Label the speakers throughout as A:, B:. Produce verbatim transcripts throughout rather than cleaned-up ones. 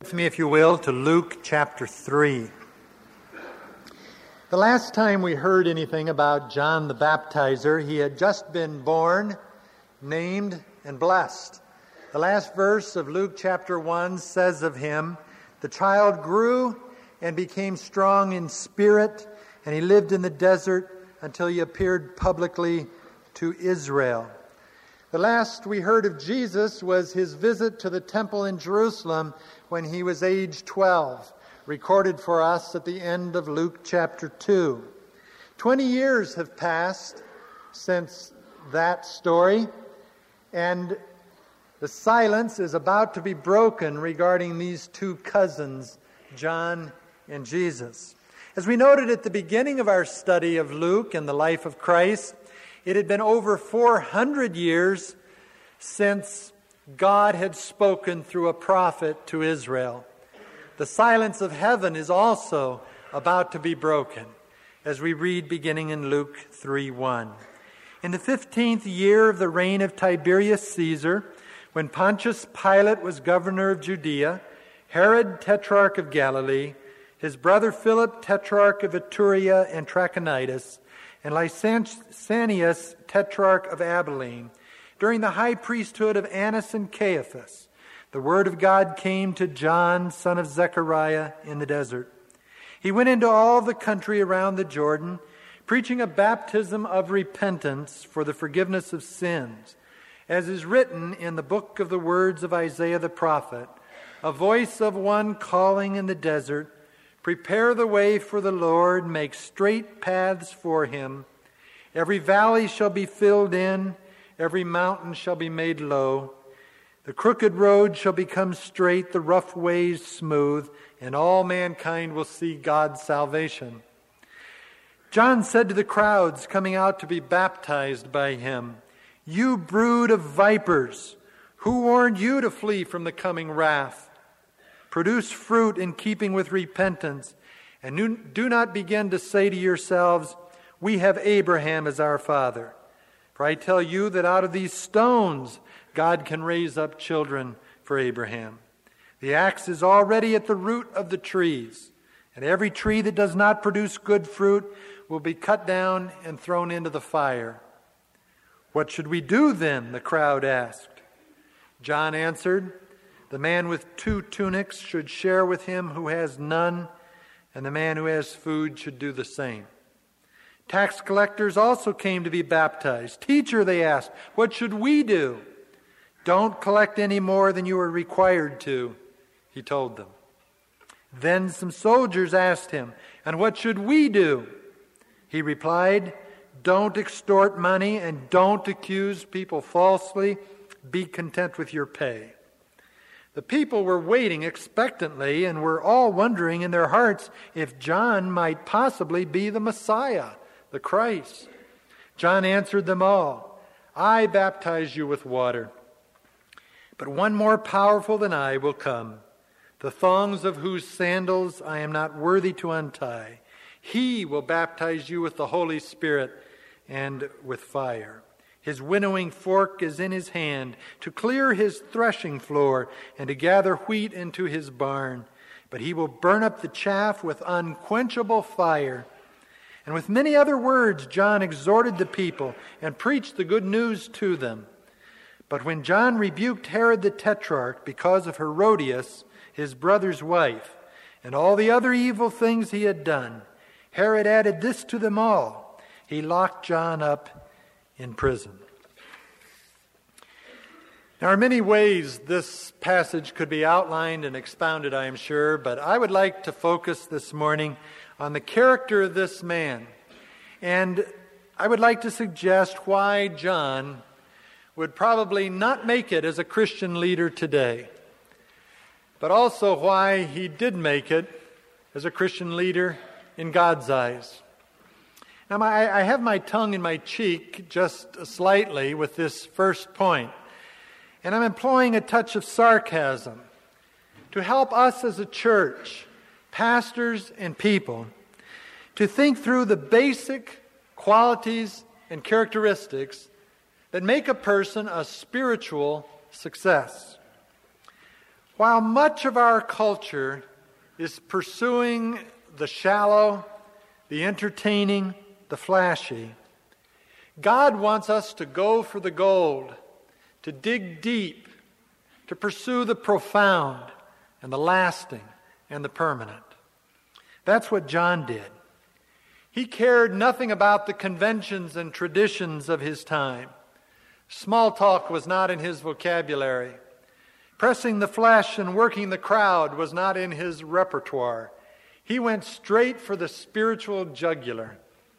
A: With me, if you will, to Luke chapter three. The last time we heard anything about John the Baptizer, he had just been born, named, and blessed. The last verse of Luke chapter one says of him, "The child grew and became strong in spirit, and he lived in the desert until he appeared publicly to Israel." The last we heard of Jesus was his visit to the temple in Jerusalem when he was age twelve, recorded for us at the end of Luke chapter two. Twenty years have passed since that story, and the silence is about to be broken regarding these two cousins, John and Jesus. As we noted at the beginning of our study of Luke and the life of Christ, it had been over four hundred years since God had spoken through a prophet to Israel. The silence of heaven is also about to be broken, as we read beginning in Luke three one. In the fifteenth year of the reign of Tiberius Caesar, when Pontius Pilate was governor of Judea, Herod, tetrarch of Galilee, his brother Philip, tetrarch of Iturea and Trachonitis, and Lysanias, tetrarch of Abilene, during the high priesthood of Annas and Caiaphas, the word of God came to John, son of Zechariah, in the desert. He went into all the country around the Jordan, preaching a baptism of repentance for the forgiveness of sins, as is written in the book of the words of Isaiah the prophet, "A voice of one calling in the desert, prepare the way for the Lord, make straight paths for him. Every valley shall be filled in, every mountain shall be made low. The crooked road shall become straight, the rough ways smooth, and all mankind will see God's salvation." John said to the crowds coming out to be baptized by him, "You brood of vipers, who warned you to flee from the coming wrath? Produce fruit in keeping with repentance, and do not begin to say to yourselves, 'We have Abraham as our father.' For I tell you that out of these stones God can raise up children for Abraham. The axe is already at the root of the trees, and every tree that does not produce good fruit will be cut down and thrown into the fire." "What should we do then?" the crowd asked. John answered, "The man with two tunics should share with him who has none, and the man who has food should do the same." Tax collectors also came to be baptized. "Teacher," they asked, "what should we do?" "Don't collect any more than you are required to," he told them. Then some soldiers asked him, "And what should we do?" He replied, "Don't extort money and don't accuse people falsely. Be content with your pay." The people were waiting expectantly and were all wondering in their hearts if John might possibly be the Messiah, the Christ. John answered them all, "I baptize you with water, but one more powerful than I will come, the thongs of whose sandals I am not worthy to untie. He will baptize you with the Holy Spirit and with fire. His winnowing fork is in his hand to clear his threshing floor and to gather wheat into his barn. But he will burn up the chaff with unquenchable fire." And with many other words, John exhorted the people and preached the good news to them. But when John rebuked Herod the Tetrarch because of Herodias, his brother's wife, and all the other evil things he had done, Herod added this to them all: he locked John up in prison. There are many ways this passage could be outlined and expounded, I am sure, but I would like to focus this morning on the character of this man. And I would like to suggest why John would probably not make it as a Christian leader today, but also why he did make it as a Christian leader in God's eyes. Now, my, I have my tongue in my cheek just slightly with this first point, and I'm employing a touch of sarcasm to help us as a church, pastors and people, to think through the basic qualities and characteristics that make a person a spiritual success. While much of our culture is pursuing the shallow, the entertaining, the flashy, God wants us to go for the gold, to dig deep, to pursue the profound and the lasting and the permanent. That's what John did. He cared nothing about the conventions and traditions of his time. Small talk was not in his vocabulary. Pressing the flesh and working the crowd was not in his repertoire. He went straight for the spiritual jugular.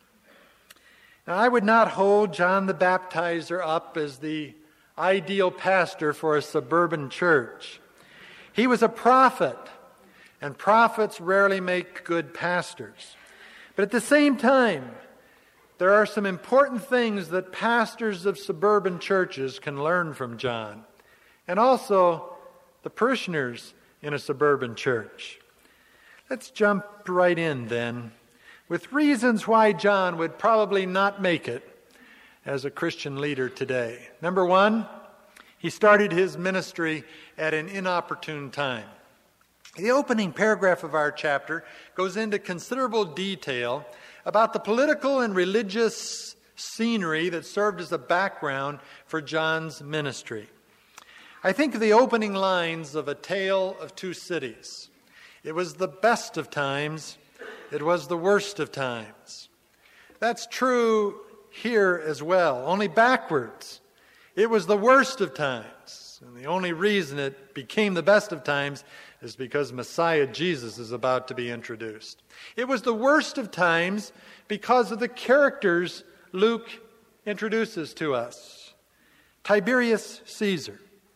A: Now, I would not hold John the Baptizer up as the ideal pastor for a suburban church. He was a prophet, and prophets rarely make good pastors. But at the same time, there are some important things that pastors of suburban churches can learn from John, and also the parishioners in a suburban church. Let's jump right in then with reasons why John would probably not make it as a Christian leader today. Number one, he started his ministry at an inopportune time. The opening paragraph of our chapter goes into considerable detail about the political and religious scenery that served as a background for John's ministry. I think of the opening lines of A Tale of Two Cities. It was the best of times, it was the worst of times. That's true here as well, only backwards. It was the worst of times, and the only reason it became the best of times is because Messiah Jesus is about to be introduced. It was the worst of times because of the characters Luke introduces to us. Tiberius Caesar,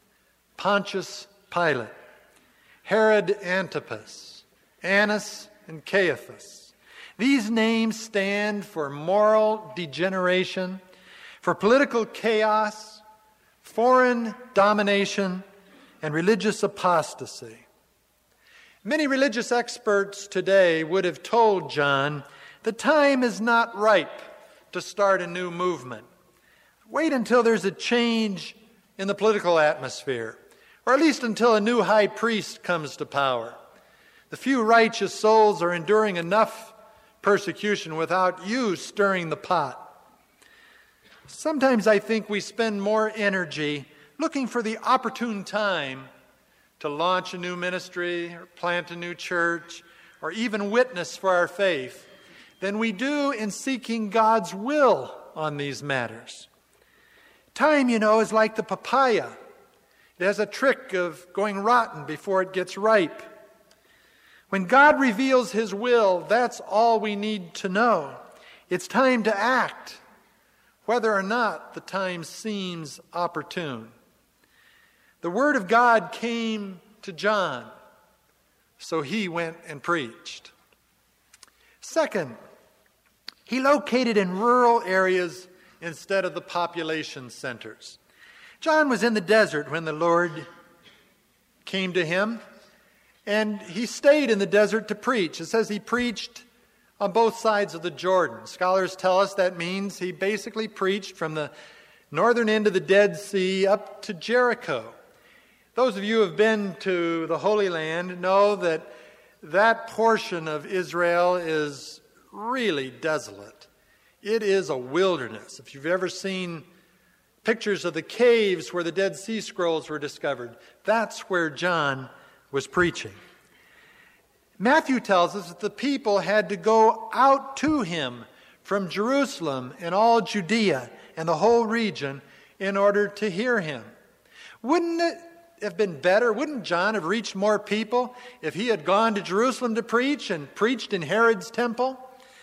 A: Pontius Pilate, Herod Antipas, Annas and Caiaphas. These names stand for moral degeneration, for political chaos, foreign domination, and religious apostasy. Many religious experts today would have told John, the time is not ripe to start a new movement. Wait until there's a change in the political atmosphere, or at least until a new high priest comes to power. The few righteous souls are enduring enough persecution without you stirring the pot. Sometimes I think we spend more energy looking for the opportune time to launch a new ministry or plant a new church or even witness for our faith than we do in seeking God's will on these matters. Time, you know, is like the papaya. It has a trick of going rotten before it gets ripe. When God reveals His will, that's all we need to know. It's time to act, whether or not the time seems opportune. The Word of God came to John, so he went and preached. Second, he located in rural areas instead of the population centers. John was in the desert when the Lord came to him, and he stayed in the desert to preach. It says he preached on both sides of the Jordan. Scholars tell us that means he basically preached from the northern end of the Dead Sea up to Jericho. Those of you who have been to the Holy Land know that that portion of Israel is really desolate. It is a wilderness. If you've ever seen pictures of the caves where the Dead Sea Scrolls were discovered, that's where John was preaching. Matthew tells us that the people had to go out to him from Jerusalem and all Judea and the whole region in order to hear him. Wouldn't it have been better? Wouldn't John have reached more people if he had gone to Jerusalem to preach and preached in Herod's temple?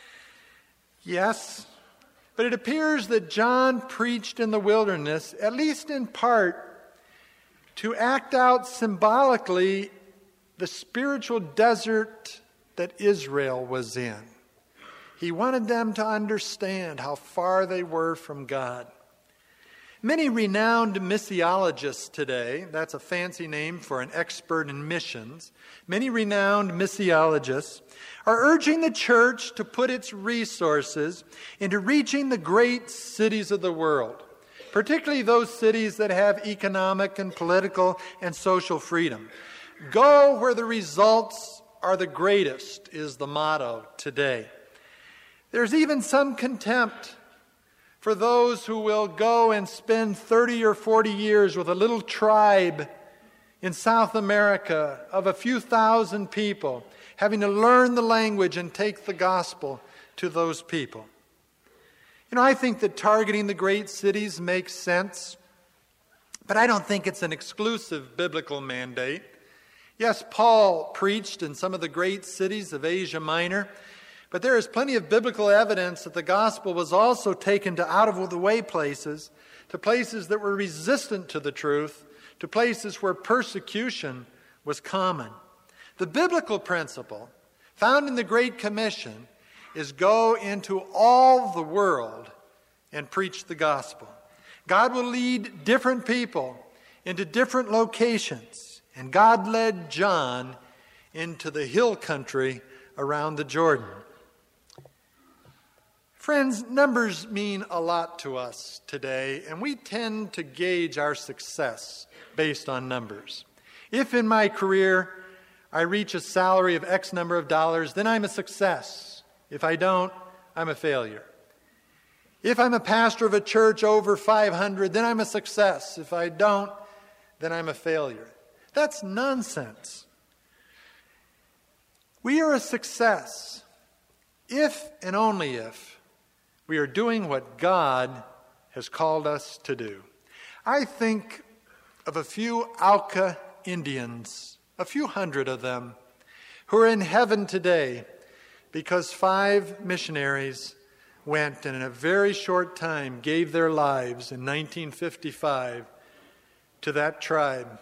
A: Yes, but it appears that John preached in the wilderness, at least in part, to act out symbolically the spiritual desert that Israel was in. He wanted them to understand how far they were from God. Many renowned missiologists today, that's a fancy name for an expert in missions, many renowned missiologists are urging the church to put its resources into reaching the great cities of the world, particularly those cities that have economic and political and social freedom. Go where the results are the greatest is the motto today. There's even some contempt for those who will go and spend thirty or forty years with a little tribe in South America of a few thousand people, having to learn the language and take the gospel to those people. You know, I think that targeting the great cities makes sense, but I don't think it's an exclusive biblical mandate. Yes, Paul preached in some of the great cities of Asia Minor, but there is plenty of biblical evidence that the gospel was also taken to out-of-the-way places, to places that were resistant to the truth, to places where persecution was common. The biblical principle found in the Great Commission is go into all the world and preach the gospel. God will lead different people into different locations, and God led John into the hill country around the Jordan. Friends, numbers mean a lot to us today, and we tend to gauge our success based on numbers. If in my career I reach a salary of X number of dollars, then I'm a success. If I don't, I'm a failure. If I'm a pastor of a church over five hundred, then I'm a success. If I don't, then I'm a failure. That's nonsense. We are a success if and only if we are doing what God has called us to do. I think of a few Auca Indians, a few hundred of them, who are in heaven today because five missionaries went and in a very short time gave their lives in nineteen fifty-five to that tribe.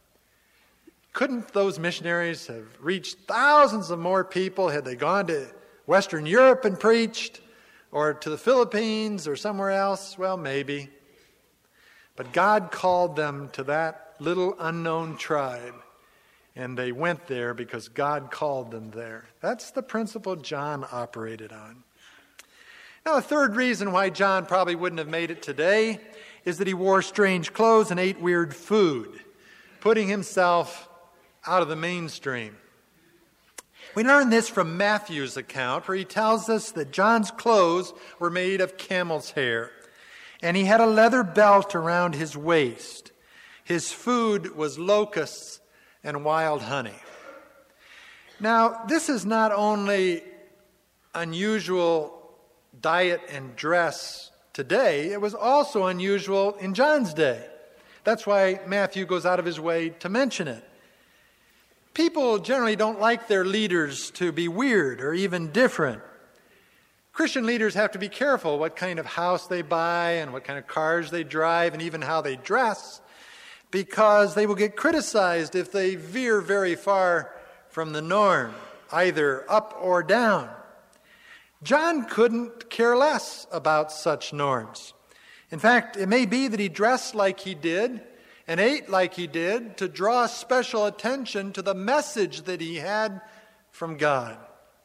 A: Couldn't those missionaries have reached thousands of more people had they gone to Western Europe and preached, or to the Philippines or somewhere else? Well, maybe. But God called them to that little unknown tribe, and they went there because God called them there. That's the principle John operated on. Now, a third reason why John probably wouldn't have made it today is that he wore strange clothes and ate weird food, putting himself out of the mainstream. We learn this from Matthew's account, where he tells us that John's clothes were made of camel's hair, and he had a leather belt around his waist. His food was locusts and wild honey. Now, this is not only unusual diet and dress today, it was also unusual in John's day. That's why Matthew goes out of his way to mention it. People generally don't like their leaders to be weird or even different. Christian leaders have to be careful what kind of house they buy and what kind of cars they drive and even how they dress, because they will get criticized if they veer very far from the norm, either up or down. John couldn't care less about such norms. In fact, it may be that he dressed like he did and ate like he did to draw special attention to the message that he had from God.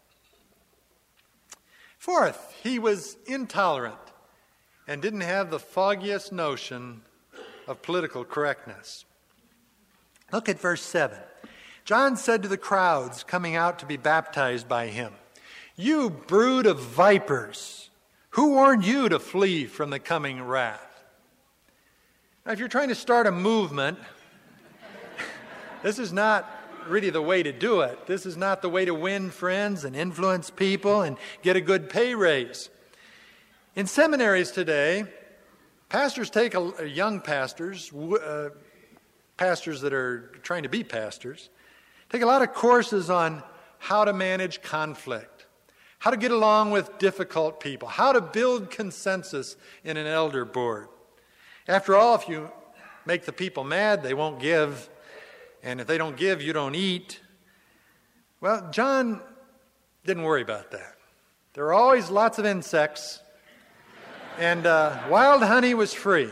A: Fourth, he was intolerant and didn't have the foggiest notion of political correctness. Look at verse seven. John said to the crowds coming out to be baptized by him, "You brood of vipers, who warned you to flee from the coming wrath?" Now, if you're trying to start a movement, this is not really the way to do it. This is not the way to win friends and influence people and get a good pay raise. In seminaries today, pastors take, a, young pastors, uh, pastors that are trying to be pastors, take a lot of courses on how to manage conflict, how to get along with difficult people, how to build consensus in an elder board. After all, if you make the people mad, they won't give. And if they don't give, you don't eat. Well, John didn't worry about that. There were always lots of insects, and uh, wild honey was free.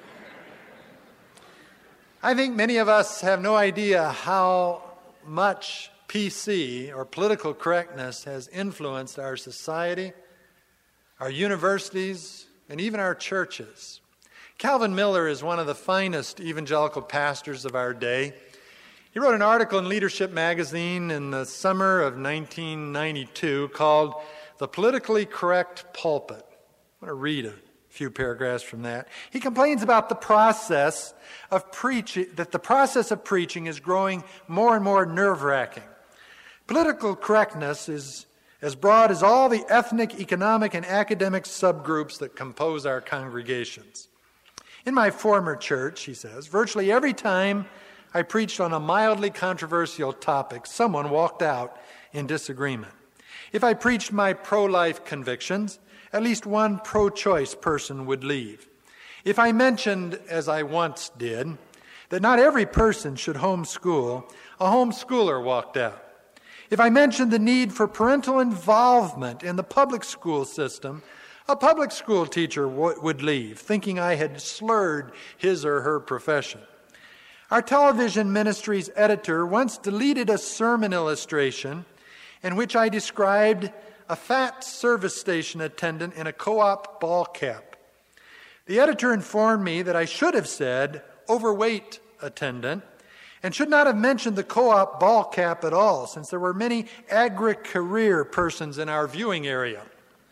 A: I think many of us have no idea how much P C, or political correctness, has influenced our society, our universities, and even our churches. Calvin Miller is one of the finest evangelical pastors of our day. He wrote an article in Leadership magazine in the summer of nineteen ninety-two called The Politically Correct Pulpit. I want to read a few paragraphs from that. He complains about the process of preaching, that the process of preaching is growing more and more nerve-wracking. Political correctness is as broad as all the ethnic, economic, and academic subgroups that compose our congregations. In my former church, he says, virtually every time I preached on a mildly controversial topic, someone walked out in disagreement. If I preached my pro-life convictions, at least one pro-choice person would leave. If I mentioned, as I once did, that not every person should homeschool, a homeschooler walked out. If I mentioned the need for parental involvement in the public school system, a public school teacher w- would leave, thinking I had slurred his or her profession. Our television ministry's editor once deleted a sermon illustration in which I described a fat service station attendant in a co-op ball cap. The editor informed me that I should have said overweight attendant and should not have mentioned the co-op ball cap at all, since there were many agri-career persons in our viewing area.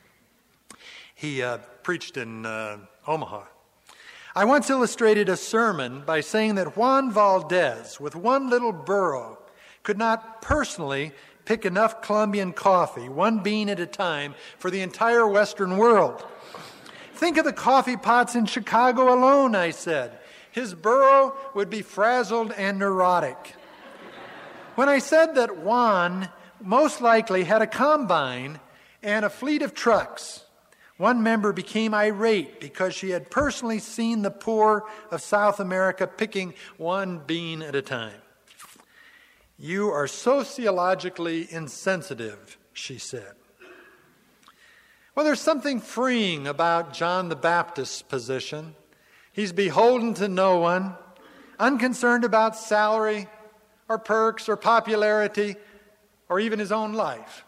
A: He uh, preached in uh, Omaha. I once illustrated a sermon by saying that Juan Valdez, with one little burro, could not personally pick enough Colombian coffee, one bean at a time, for the entire Western world. Think of the coffee pots in Chicago alone, I said. His burro would be frazzled and neurotic. When I said that Juan most likely had a combine and a fleet of trucks, one member became irate because she had personally seen the poor of South America picking one bean at a time. You are sociologically insensitive, she said. Well, there's something freeing about John the Baptist's position. He's beholden to no one, unconcerned about salary or perks or popularity or even his own life.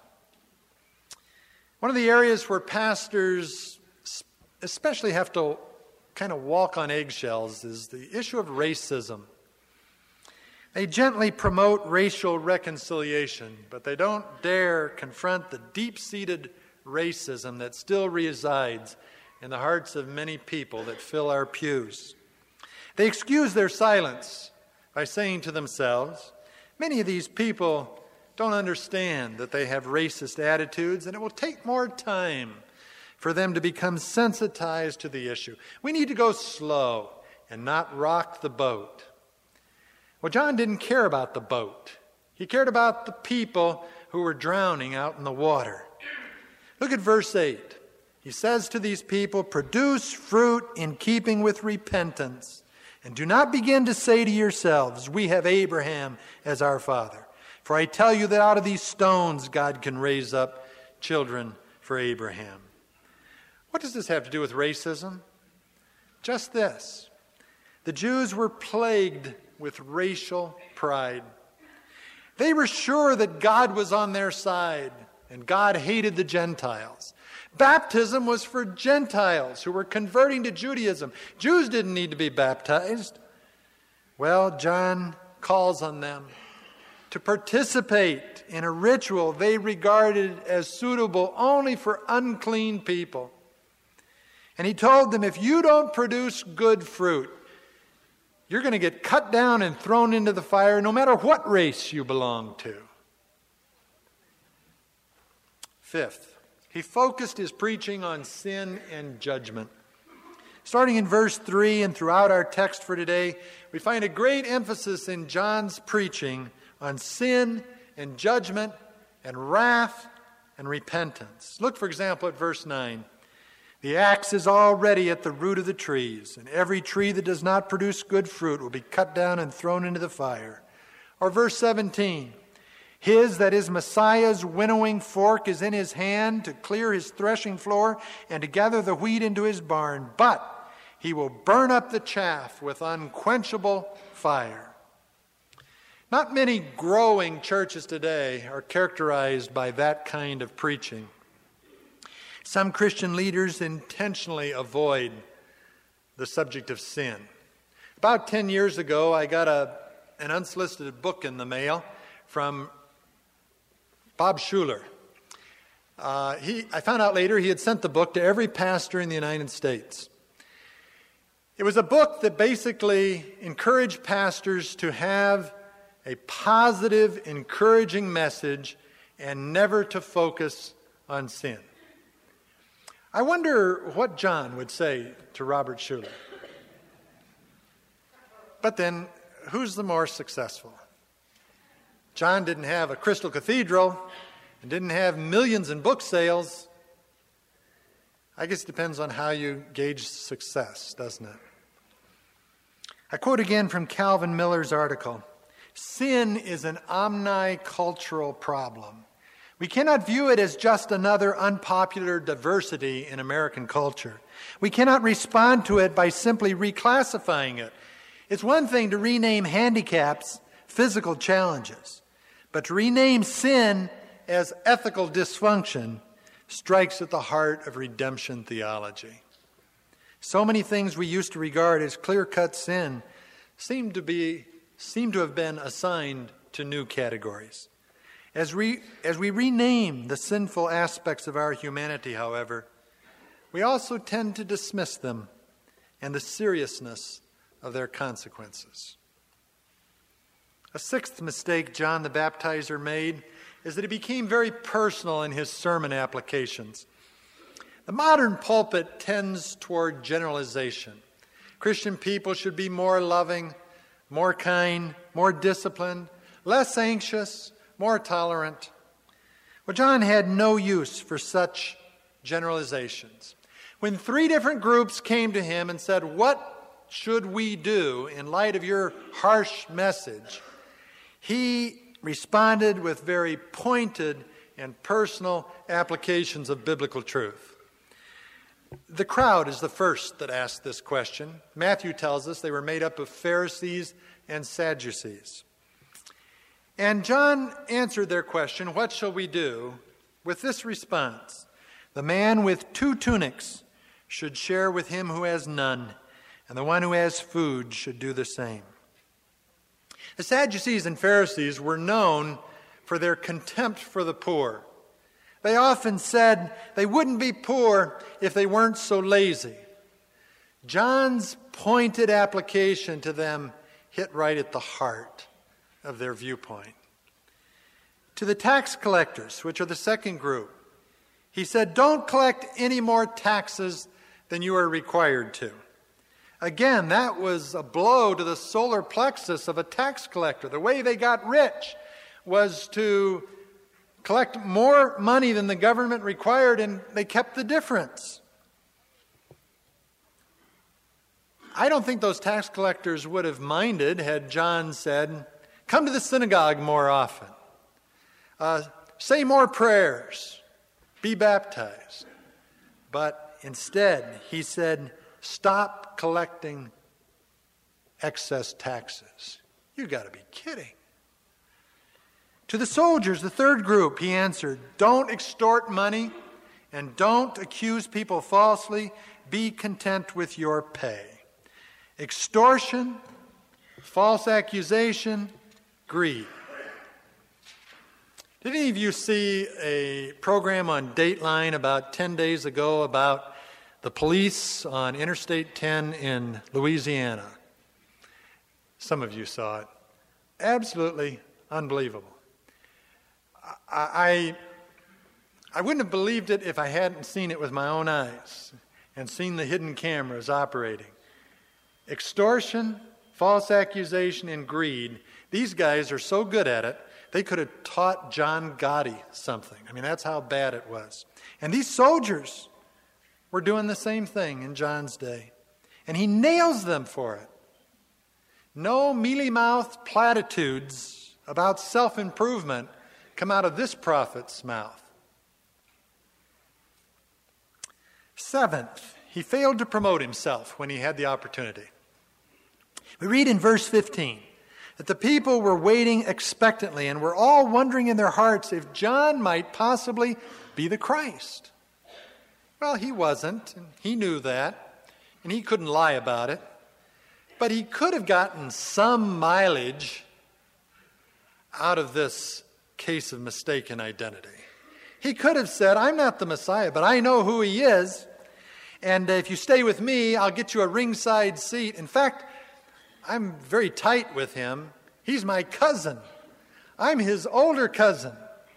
A: One of the areas where pastors especially have to kind of walk on eggshells is the issue of racism. They gently promote racial reconciliation, but they don't dare confront the deep-seated racism that still resides in the hearts of many people that fill our pews. They excuse their silence by saying to themselves, many of these people don't understand that they have racist attitudes, and it will take more time for them to become sensitized to the issue. We need to go slow and not rock the boat. Well, John didn't care about the boat. He cared about the people who were drowning out in the water. Look at verse eight. He says to these people, produce fruit in keeping with repentance, and do not begin to say to yourselves, we have Abraham as our father. For I tell you that out of these stones God can raise up children for Abraham. What does this have to do with racism? Just this. The Jews were plagued with racial pride. They were sure that God was on their side, and God hated the Gentiles. Baptism was for Gentiles who were converting to Judaism. Jews didn't need to be baptized. Well, John calls on them to participate in a ritual they regarded as suitable only for unclean people. And he told them, if you don't produce good fruit, you're going to get cut down and thrown into the fire no matter what race you belong to. Fifth, he focused his preaching on sin and judgment. Starting in verse three and throughout our text for today, we find a great emphasis in John's preaching on sin and judgment and wrath and repentance. Look, for example, at verse nine. The axe is already at the root of the trees, and every tree that does not produce good fruit will be cut down and thrown into the fire. Or verse seventeen. His, that is Messiah's, winnowing fork is in his hand to clear his threshing floor and to gather the wheat into his barn, but he will burn up the chaff with unquenchable fire. Not many growing churches today are characterized by that kind of preaching. Some Christian leaders intentionally avoid the subject of sin. About ten years ago, I got a, an unsolicited book in the mail from Bob Schuller. Uh, he, I found out later he had sent the book to every pastor in the United States. It was a book that basically encouraged pastors to have a positive, encouraging message and never to focus on sin. I wonder what John would say to Robert Schuller. But then, who's the more successful? John didn't have a Crystal Cathedral and didn't have millions in book sales. I guess it depends on how you gauge success, doesn't it? I quote again from Calvin Miller's article. Sin is an omnicultural problem. We cannot view it as just another unpopular diversity in American culture. We cannot respond to it by simply reclassifying it. It's one thing to rename handicaps physical challenges, but to rename sin as ethical dysfunction strikes at the heart of redemption theology. So many things we used to regard as clear-cut sin seem to be seem to have been assigned to new categories. As we, as we rename the sinful aspects of our humanity, however, we also tend to dismiss them and the seriousness of their consequences. A sixth mistake John the Baptizer made is that he became very personal in his sermon applications. The modern pulpit tends toward generalization. Christian people should be more loving, more kind, more disciplined, less anxious, more tolerant. Well, John had no use for such generalizations. When three different groups came to him and said, "What should we do in light of your harsh message?" he responded with very pointed and personal applications of biblical truth. The crowd is the first that asked this question. Matthew tells us they were made up of Pharisees and Sadducees. And John answered their question, "What shall we do?" with this response: "The man with two tunics should share with him who has none, and the one who has food should do the same." The Sadducees and Pharisees were known for their contempt for the poor. They often said they wouldn't be poor if they weren't so lazy. John's pointed application to them hit right at the heart of their viewpoint. To the tax collectors, which are the second group, he said, "Don't collect any more taxes than you are required to." Again, that was a blow to the solar plexus of a tax collector. The way they got rich was to collect more money than the government required, and they kept the difference. I don't think those tax collectors would have minded had John said, "Come to the synagogue more often. Uh, say more prayers. Be baptized." But instead, he said, "Stop collecting excess taxes." You've got to be kidding. To the soldiers, the third group, he answered, "Don't extort money and don't accuse people falsely. Be content with your pay." Extortion, false accusation, greed. Did any of you see a program on Dateline about ten days ago about the police on Interstate ten in Louisiana? Some of you saw it. Absolutely unbelievable. I, I wouldn't have believed it if I hadn't seen it with my own eyes and seen the hidden cameras operating. Extortion, false accusation, and greed. These guys are so good at it, they could have taught John Gotti something. I mean, that's how bad it was. And these soldiers were doing the same thing in John's day. And he nails them for it. No mealy-mouthed platitudes about self-improvement come out of this prophet's mouth. Seventh, he failed to promote himself when he had the opportunity. We read in verse fifteen that the people were waiting expectantly and were all wondering in their hearts if John might possibly be the Christ. Well, he wasn't, and he knew that, and he couldn't lie about it. But he could have gotten some mileage out of this case of mistaken identity. He could have said, I'm not the Messiah, but I know who he is. And if you stay with me, I'll get you a ringside seat. In fact, I'm very tight with him. He's my cousin. I'm his older cousin.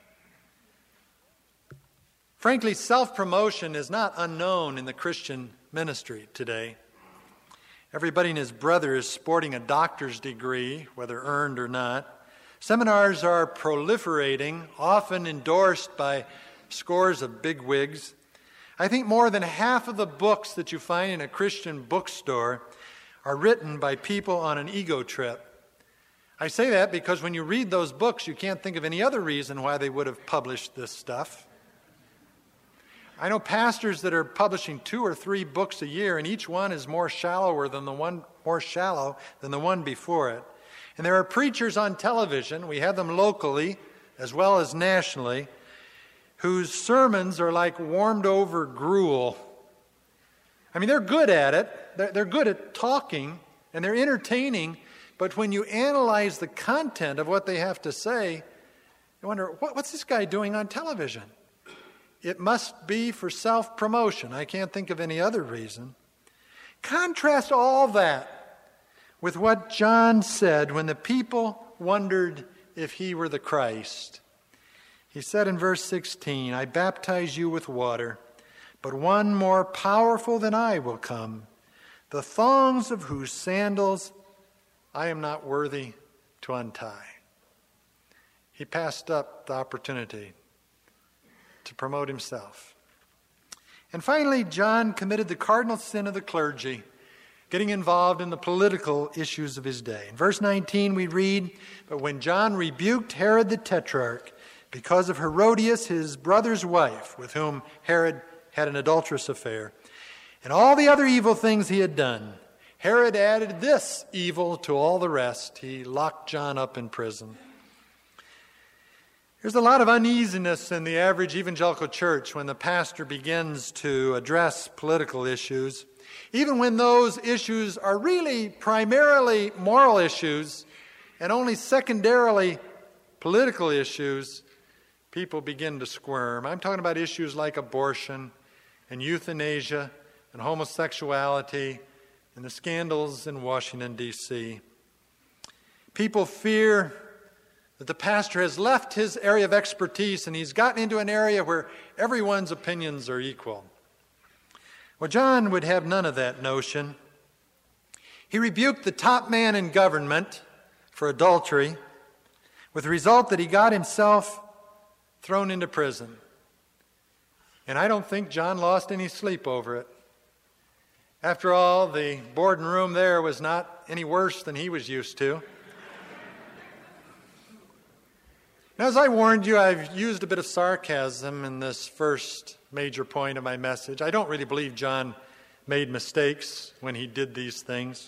A: Frankly, self-promotion is not unknown in the Christian ministry today. Everybody and his brother is sporting a doctor's degree, whether earned or not. Seminars are proliferating, often endorsed by scores of bigwigs. I think more than half of the books that you find in a Christian bookstore are written by people on an ego trip. I say that because when you read those books, you can't think of any other reason why they would have published this stuff. I know pastors that are publishing two or three books a year, and each one is more shallower than the one more shallow than the one before it. And there are preachers on television, we have them locally as well as nationally, whose sermons are like warmed over gruel. I mean, they're good at it. They're, they're good at talking, and they're entertaining, but when you analyze the content of what they have to say, you wonder, what, what's this guy doing on television? It must be for self-promotion. I can't think of any other reason. Contrast all that with what John said when the people wondered if he were the Christ. He said in verse sixteen, I baptize you with water, but one more powerful than I will come, the thongs of whose sandals I am not worthy to untie. He passed up the opportunity to promote himself. And finally, John committed the cardinal sin of the clergy, getting involved in the political issues of his day. In verse nineteen we read, but when John rebuked Herod the Tetrarch because of Herodias, his brother's wife, with whom Herod had an adulterous affair, and all the other evil things he had done, Herod added this evil to all the rest. He locked John up in prison. There's a lot of uneasiness in the average evangelical church when the pastor begins to address political issues. Even when those issues are really primarily moral issues and only secondarily political issues, people begin to squirm. I'm talking about issues like abortion and euthanasia and homosexuality and the scandals in Washington, D C People fear that the pastor has left his area of expertise and he's gotten into an area where everyone's opinions are equal. Well, John would have none of that notion. He rebuked the top man in government for adultery, with the result that he got himself thrown into prison. And I don't think John lost any sleep over it. After all, the boarding room there was not any worse than he was used to. Now, as I warned you, I've used a bit of sarcasm in this first major point of my message. I don't really believe John made mistakes when he did these things.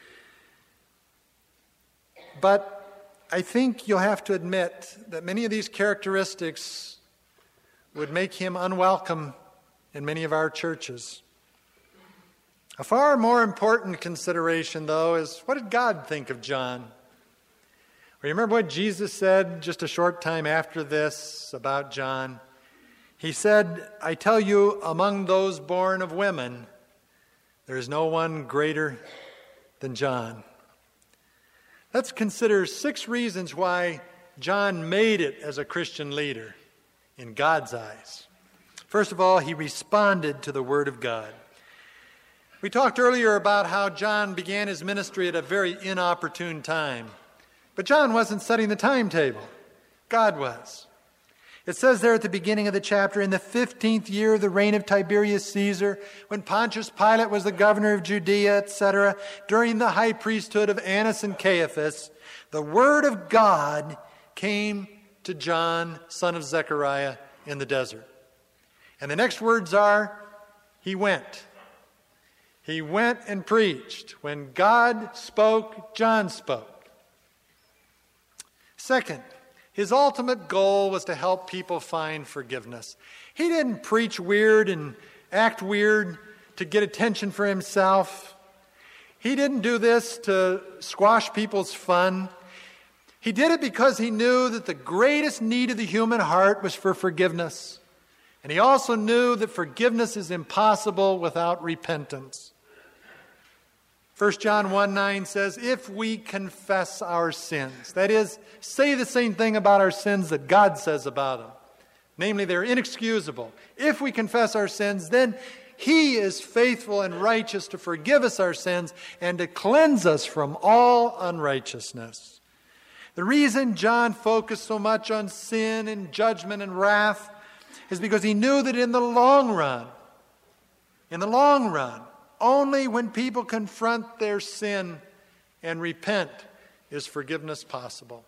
A: But I think you'll have to admit that many of these characteristics would make him unwelcome in many of our churches. A far more important consideration, though, is what did God think of John? Remember what Jesus said just a short time after this about John? He said, I tell you, among those born of women, there is no one greater than John. Let's consider six reasons why John made it as a Christian leader in God's eyes. First of all, he responded to the Word of God. We talked earlier about how John began his ministry at a very inopportune time. But John wasn't setting the timetable. God was. It says there at the beginning of the chapter, in the fifteenth year of the reign of Tiberius Caesar, when Pontius Pilate was the governor of Judea, et cetera, during the high priesthood of Annas and Caiaphas, the word of God came to John, son of Zechariah, in the desert. And the next words are, he went. He went and preached. When God spoke, John spoke. Second, his ultimate goal was to help people find forgiveness. He didn't preach weird and act weird to get attention for himself. He didn't do this to squash people's fun. He did it because he knew that the greatest need of the human heart was for forgiveness. And he also knew that forgiveness is impossible without repentance. First John one nine says, if we confess our sins, that is, say the same thing about our sins that God says about them, namely they're inexcusable. If we confess our sins, then he is faithful and righteous to forgive us our sins and to cleanse us from all unrighteousness. The reason John focused so much on sin and judgment and wrath is because he knew that in the long run, in the long run, only when people confront their sin and repent is forgiveness possible.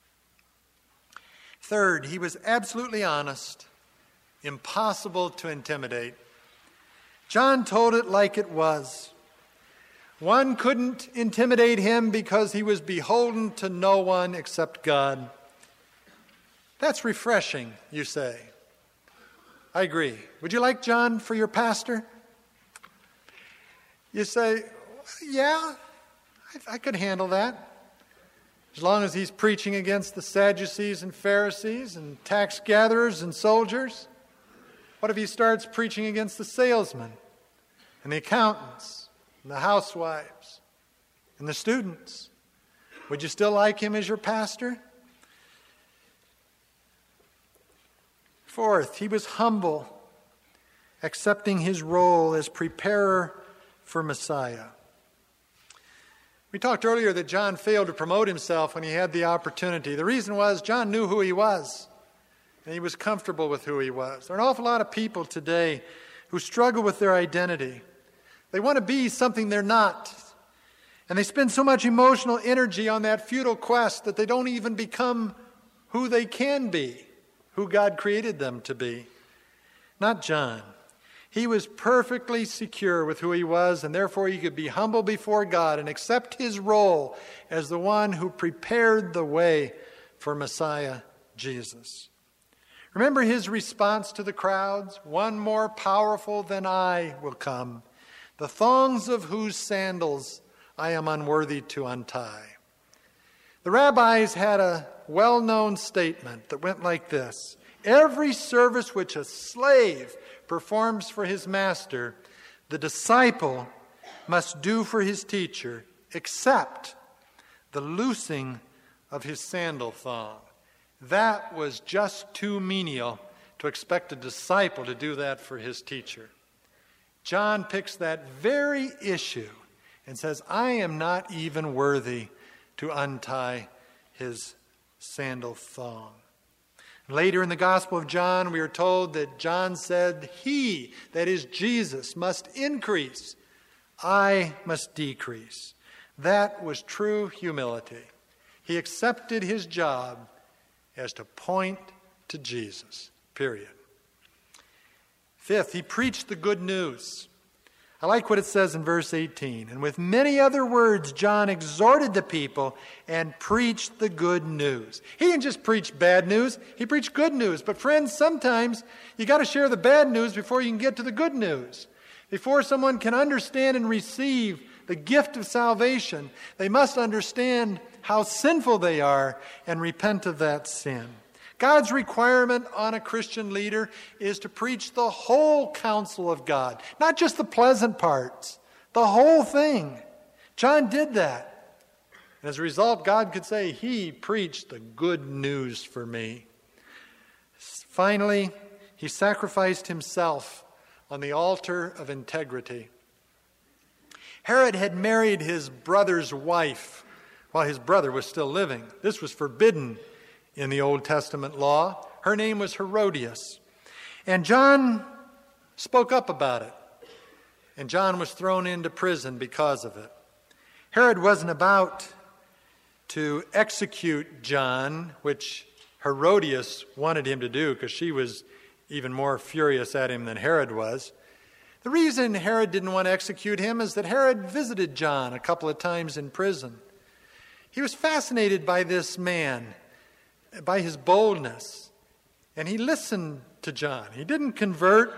A: Third, he was absolutely honest, impossible to intimidate. John told it like it was. One couldn't intimidate him because he was beholden to no one except God. That's refreshing, you say. I agree. Would you like John for your pastor? You say, yeah, I, I could handle that. As long as he's preaching against the Sadducees and Pharisees and tax gatherers and soldiers. What if he starts preaching against the salesmen and the accountants and the housewives and the students? Would you still like him as your pastor? Fourth, he was humble, accepting his role as preparer for Messiah. We talked earlier that John failed to promote himself when he had the opportunity. The reason was John knew who he was, and he was comfortable with who he was. There are an awful lot of people today who struggle with their identity. They want to be something they're not, and they spend so much emotional energy on that futile quest that they don't even become who they can be, who God created them to be. Not John. He was perfectly secure with who he was, and therefore he could be humble before God and accept his role as the one who prepared the way for Messiah Jesus. Remember his response to the crowds? One more powerful than I will come, the thongs of whose sandals I am unworthy to untie. The rabbis had a well-known statement that went like this: every service which a slave performs for his master, the disciple must do for his teacher, except the loosing of his sandal thong. That was just too menial to expect a disciple to do that for his teacher. John picks that very issue and says, I am not even worthy to untie his sandal thong. Later in the Gospel of John, we are told that John said, he, that is Jesus, must increase. I must decrease. That was true humility. He accepted his job as to point to Jesus, period. Fifth, he preached the good news. I like what it says in verse eighteen. And with many other words, John exhorted the people and preached the good news. He didn't just preach bad news, he preached good news. But friends, sometimes you got to share the bad news before you can get to the good news. Before someone can understand and receive the gift of salvation, they must understand how sinful they are and repent of that sin. God's requirement on a Christian leader is to preach the whole counsel of God, not just the pleasant parts, the whole thing. John did that. And as a result, God could say, he preached the good news for me. Finally, he sacrificed himself on the altar of integrity. Herod had married his brother's wife while his brother was still living. This was forbidden in the Old Testament law. Her name was Herodias. And John spoke up about it. And John was thrown into prison because of it. Herod wasn't about to execute John, which Herodias wanted him to do because she was even more furious at him than Herod was. The reason Herod didn't want to execute him is that Herod visited John a couple of times in prison. He was fascinated by this man, by his boldness, and he listened to John. He didn't convert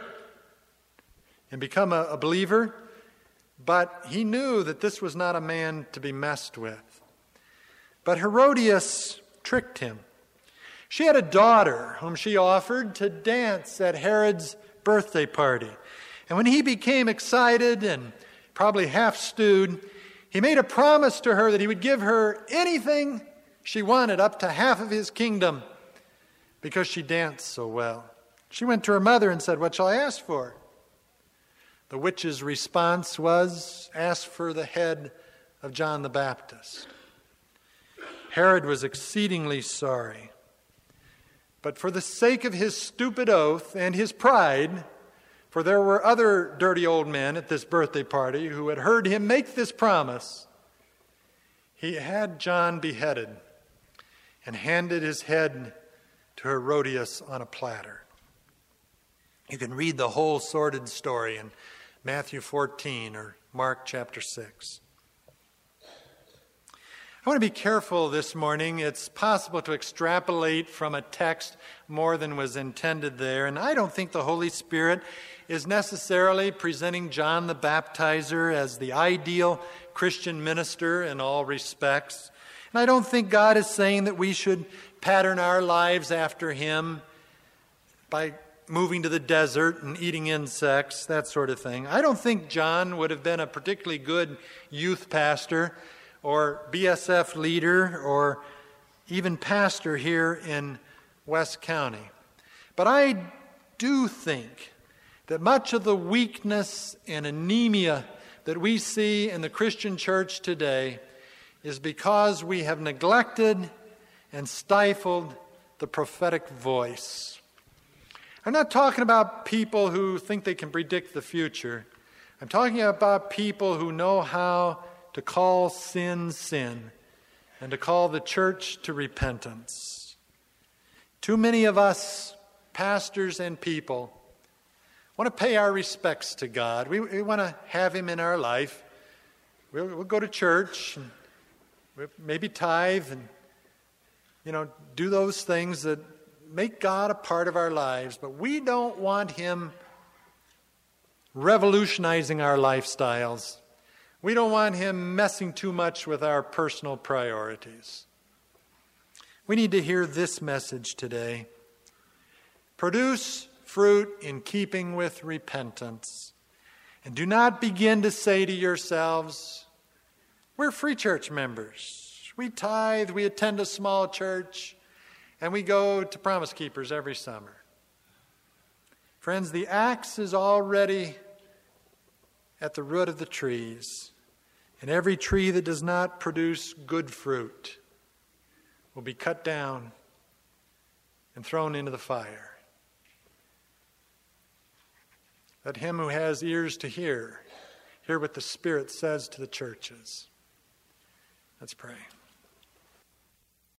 A: and become a, a believer, but he knew that this was not a man to be messed with. But Herodias tricked him. She had a daughter whom she offered to dance at Herod's birthday party. And when he became excited and probably half stewed, he made a promise to her that he would give her anything she wanted, up to half of his kingdom, because she danced so well. She went to her mother and said, "What shall I ask for?" The witch's response was, "Ask for the head of John the Baptist." Herod was exceedingly sorry. But for the sake of his stupid oath and his pride, for there were other dirty old men at this birthday party who had heard him make this promise, he had John beheaded and handed his head to Herodias on a platter. You can read the whole sordid story in Matthew fourteen or Mark chapter six. I want to be careful this morning. It's possible to extrapolate from a text more than was intended there, and I don't think the Holy Spirit is necessarily presenting John the Baptizer as the ideal Christian minister in all respects. And I don't think God is saying that we should pattern our lives after him by moving to the desert and eating insects, that sort of thing. I don't think John would have been a particularly good youth pastor or B S F leader or even pastor here in West County. But I do think that much of the weakness and anemia that we see in the Christian church today is because we have neglected and stifled the prophetic voice. I'm not talking about people who think they can predict the future. I'm talking about people who know how to call sin sin and to call the church to repentance. Too many of us, pastors and people, want to pay our respects to God. We, we want to have him in our life. We'll, we'll go to church and we'll maybe tithe and, you know, do those things that make God a part of our lives. But we don't want him revolutionizing our lifestyles. We don't want him messing too much with our personal priorities. We need to hear this message today. Produce fruit in keeping with repentance. And do not begin to say to yourselves, we're free church members. We tithe, we attend a small church, and we go to Promise Keepers every summer. Friends, the axe is already at the root of the trees, and every tree that does not produce good fruit will be cut down and thrown into the fire. Let him who has ears to hear, hear what the Spirit says to the churches. Let's pray.